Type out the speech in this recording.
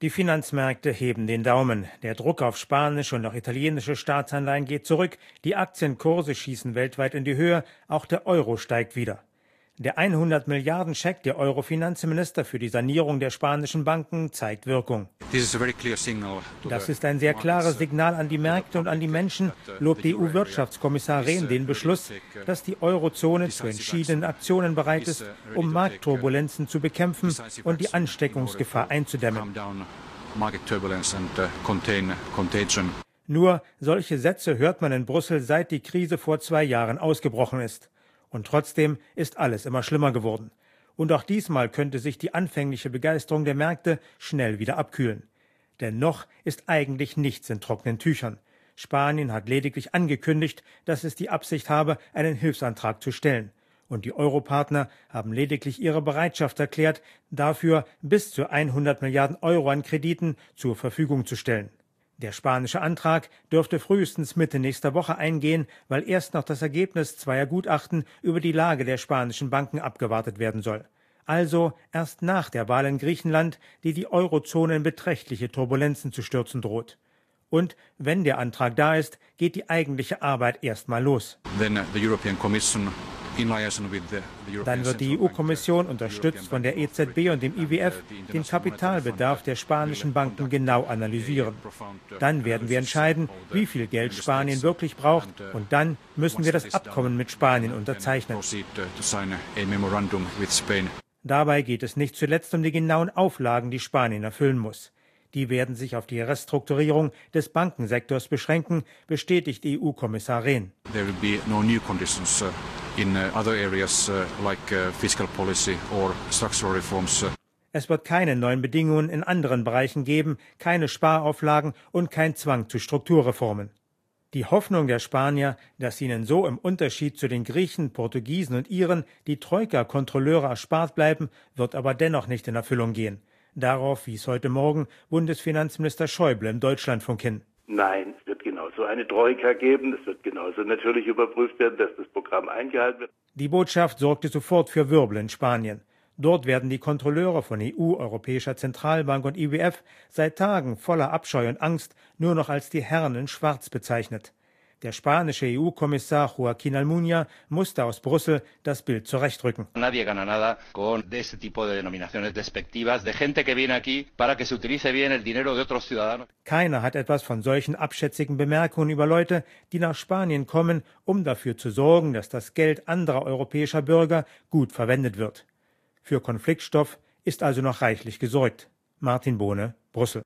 Die Finanzmärkte heben den Daumen. Der Druck auf spanische und auch italienische Staatsanleihen geht zurück. Die Aktienkurse schießen weltweit in die Höhe. Auch der Euro steigt wieder. Der 100 Milliarden Scheck der Euro-Finanzminister für die Sanierung der spanischen Banken zeigt Wirkung. Das ist ein sehr klares Signal an die Märkte und an die Menschen, lobt EU-Wirtschaftskommissar Rehn den Beschluss, dass die Eurozone zu entschiedenen Aktionen bereit ist, um Marktturbulenzen zu bekämpfen und die Ansteckungsgefahr einzudämmen. Nur solche Sätze hört man in Brüssel, seit die Krise vor 2 Jahren ausgebrochen ist. Und trotzdem ist alles immer schlimmer geworden. Und auch diesmal könnte sich die anfängliche Begeisterung der Märkte schnell wieder abkühlen. Denn noch ist eigentlich nichts in trockenen Tüchern. Spanien hat lediglich angekündigt, dass es die Absicht habe, einen Hilfsantrag zu stellen. Und die Europartner haben lediglich ihre Bereitschaft erklärt, dafür bis zu 100 Milliarden Euro an Krediten zur Verfügung zu stellen. Der spanische Antrag dürfte frühestens Mitte nächster Woche eingehen, weil erst noch das Ergebnis zweier Gutachten über die Lage der spanischen Banken abgewartet werden soll. Also erst nach der Wahl in Griechenland, die Eurozone in beträchtliche Turbulenzen zu stürzen droht. Und wenn der Antrag da ist, geht die eigentliche Arbeit erstmal los. Dann wird die EU-Kommission, unterstützt von der EZB und dem IWF, den Kapitalbedarf der spanischen Banken genau analysieren. Dann werden wir entscheiden, wie viel Geld Spanien wirklich braucht, und dann müssen wir das Abkommen mit Spanien unterzeichnen. Dabei geht es nicht zuletzt um die genauen Auflagen, die Spanien erfüllen muss. Die werden sich auf die Restrukturierung des Bankensektors beschränken, bestätigt EU-Kommissar Rehn. Es wird keine neuen Bedingungen in anderen Bereichen geben, keine Sparauflagen und kein Zwang zu Strukturreformen. Die Hoffnung der Spanier, dass ihnen so im Unterschied zu den Griechen, Portugiesen und Iren die Troika-Kontrolleure erspart bleiben, wird aber dennoch nicht in Erfüllung gehen. Darauf wies heute Morgen Bundesfinanzminister Schäuble im Deutschlandfunk hin. Nein, es wird genauso eine Troika geben. Es wird genauso natürlich überprüft werden, dass das Programm eingehalten wird. Die Botschaft sorgte sofort für Wirbel in Spanien. Dort werden die Kontrolleure von EU, Europäischer Zentralbank und IWF seit Tagen voller Abscheu und Angst nur noch als die Herren in Schwarz bezeichnet. Der spanische EU-Kommissar Joaquín Almunia musste aus Brüssel das Bild zurechtrücken. Keiner hat etwas von solchen abschätzigen Bemerkungen über Leute, die nach Spanien kommen, um dafür zu sorgen, dass das Geld anderer europäischer Bürger gut verwendet wird. Für Konfliktstoff ist also noch reichlich gesorgt. Martin Bohne, Brüssel.